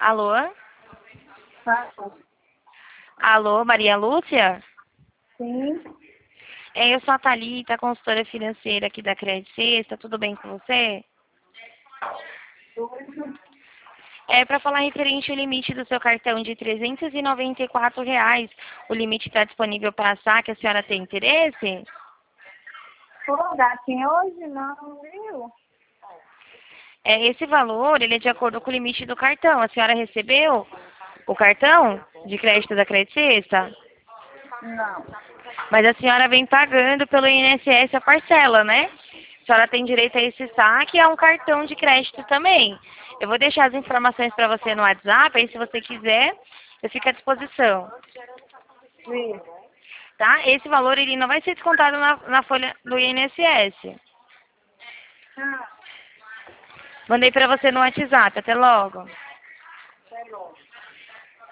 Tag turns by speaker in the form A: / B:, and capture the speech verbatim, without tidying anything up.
A: Alô?
B: Tá.
A: Alô, Maria Lúcia?
B: Sim.
A: É, eu sou a Thalita, consultora financeira aqui da Credit Sexta. Tudo bem com você?
B: Tudo.
A: É para falar referente ao limite do seu cartão de trezentos e noventa e quatro reais. O limite está disponível para saque. A senhora tem interesse?
B: Pô, gatinho, hoje não, viu?
A: É, esse valor, ele é de acordo com o limite do cartão. A senhora recebeu o cartão de crédito da Credit Sexta?
B: Não.
A: Mas a senhora vem pagando pelo I N S S a parcela, né? A senhora tem direito a esse saque e a um cartão de crédito também. Eu vou deixar as informações para você no WhatsApp, aí se você quiser, eu fico à disposição.
B: Sim.
A: Tá? Esse valor ele não vai ser descontado na, na folha do I N S S.
B: Ah,
A: Mandei para você no WhatsApp. Até logo.
B: tá bom.